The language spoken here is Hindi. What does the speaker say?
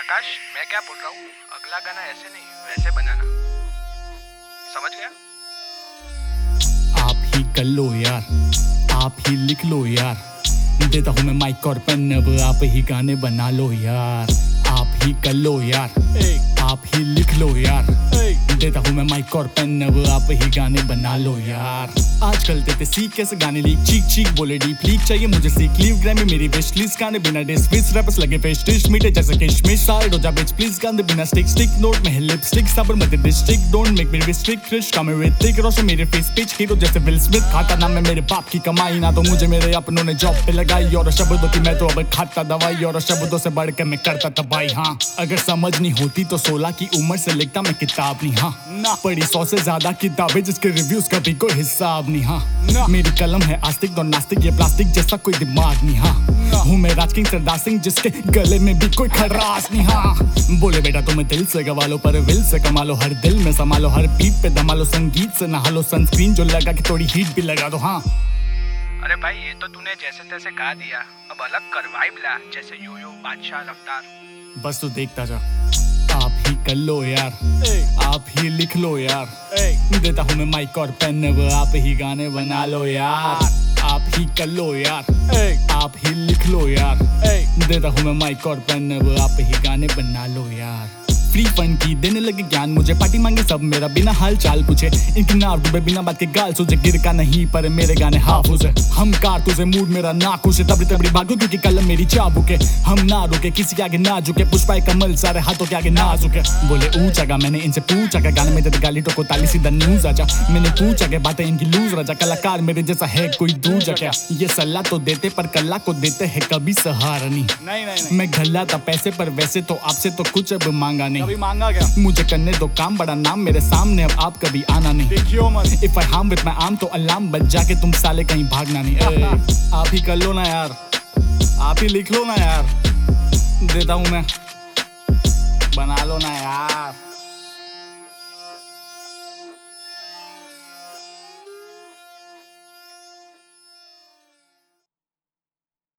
आकाश, मैं क्या बोल रहा हूँ, अगला गाना ऐसे नहीं वैसे बनाना, समझ गया? आप ही कर लो यार, आप ही लिख लो यार, देता हूँ मैं माइक और पेन, अब आप ही गाने बना लो यार। आप ही कर लो यार, आप ही लिख लो यार, देता हूँ मैं माइक और पेन, अब आप ही गाने बना लो यार। आजकल देते सीख कैसे गाने लीक, चीक चीक बोले डीप लीक, चाहिए मुझे सीख लीव ग्रैमी मेरी विश लिस्ट, गाने बिना डिस विस रैपर्स लगे फेस डिश, मीठे जैसे किशमिश, साइड हो जा बिच प्लीज, गाने बिना स्टिक स्टिक नोट में है lipstick, Sabarmati district don't make me restrict, Krrish का मैं ऋतिक रोशन मेरे फेस पिच, हीरो जैसे विल स्मिथ, खाता ना मैं मेरे बाप की कमाई, ना तो मुझे मेरे अपनों ने जॉब पे लगाई, और शब्दों की मैं तो अब खाता दवाई, और शब्दों से बढ़ के मैं करता तबाही। हाँ, अगर समझ नहीं होती तो 16 की उम्र से लिखता मैं किताब नहीं, हाँ ना पढ़ी 100 से ज्यादा किताबें जिसके रिव्यूज का भी कोई हिसाब नहीं, हाँ ना मेरी कलम है आस्तिक और नास्तिक, ये प्लास्टिक जैसा कोई दिमाग नहीं, हाँ हूँ मैं राज किंग सरदार सिंह जिसके गले में भी कोई खराश नहीं, हाँ बोले बेटा तुम्हें दिल से गवा लो पर विल से कमा लो, हर दिल में समा लो, हर बीट पे दमा लो, संगीत से नहा लो, सनस्क्रीन जो लगा के थोड़ी हीट भी लगा दो। हाँ अरे भाई, ये तो तूने जैसे तैसे गा दिया, अब अलग कर वाइब ला, जैसे यो यो बादशाह रफ्तार। बस तू देखता जा, आप ही कर लो यार, आप ही लिख लो यार, देता हूँ मैं माइक और पेन, अब आप ही गाने बना लो यार। आप ही कर लो यार, आप ही लिख लो यार, देता हूँ मैं माइक और पेन, अब आप ही गाने बना लो यार। फ्री फंड की देने लगे ज्ञान मुझे, पार्टी मांगे सब मेरा बिना हाल चाल पूछे, इनकी नाव डूबे बिना बात के गाल सूझे, गिर का नहीं पर मेरे गाने हाफुज है, हम कारतूसे मूड मेरा नाखुश है, तबड़ी तबड़ी भागो क्योंकि कलम मेरी चाबुक है, हम ना रुके किसी के आगे ना झुके, पुष्पाए कमल सारे हाथों के आगे ना झुके, बोले ऊंचा गा मैंने इनसे पूछा क्या गाने में दे गाली टोको ताली सीधा न्यूज आजा, मैंने पूछा क्या बातें इनकी लूज राजा, कलाकार मेरे जैसा है कोई दूजा क्या, ये सलाह तो देते पर कला को देते हैं कभी सहारा नहीं, मैं गला था पैसे पर वैसे तो आपसे तो कुछ अब मांगा नहीं, कभी मांगा क्या? मुझे करने दो काम, बड़ा नाम मेरे सामने, अब आप कभी आना नहीं, देखियो मत। If I harm with my arm तो अलार्म बज जाके तुम साले कहीं भागना नहीं। आप ही कर लो ना यार, आप ही लिख लो ना यार, देता हूँ मैं, बना लो ना यार।